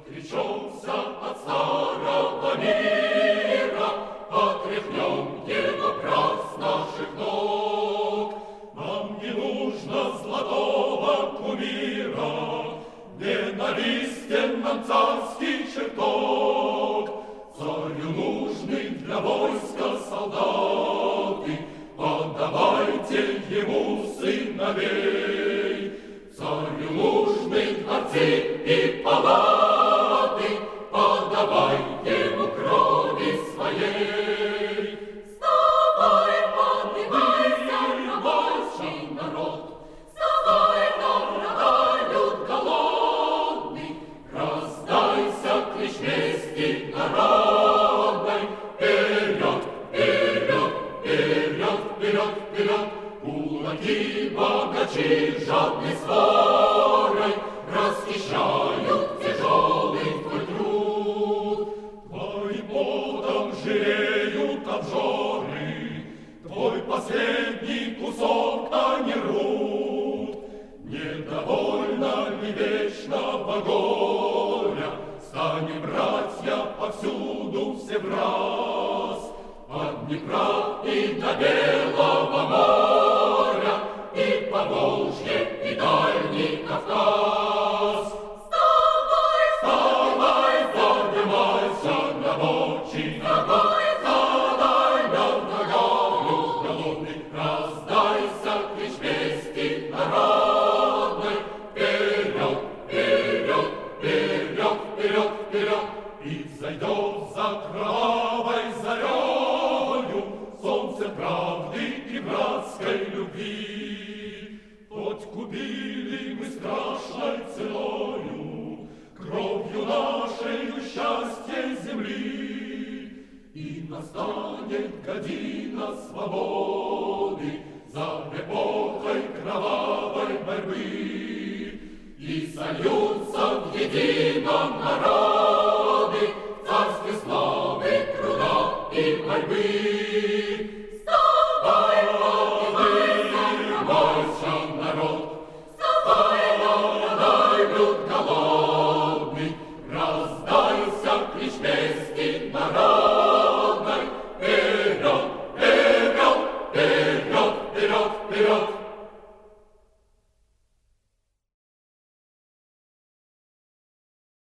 Отречемся от старого мира, отряхнем его прах с наших ног. Нам не нужно золотого кумира, ненавистен нам царский чертог. Царю нужны для войска солдаты, отдавайте ему сыновей. Царю нужны дворцы и палаты, подавай ему крови своей. Вставай, поднимайся, рабочий народ, вставай, нам врага люд голодный, Раздайся клич мести народной. Вперед, вперед, вперед, вперед, вперед! Кулаки богачи жадной сворой расхищают тяжелый твой труд. Твоим потом жиреют обжоры, твой последний кусок они рвут. Недовольно ли вечного горя, станем, братья, повсюду все враз. От Днепра и до Белого моря, и Поволжье, и Дальний Кавказ. вставай, Вставай, поднимайся, рабочий народ, задай нам нагаю голодный, раздайся клич мести народной. Вперед, вперед, вперед, вперед, вперед! И взойдет за кровавой зарею солнце правды и братской любви. Хоть купили мы страшной ценою, кровью нашею счастье земли, и настанет година свободы за эпохой кровавой борьбы, и сольются в едином народе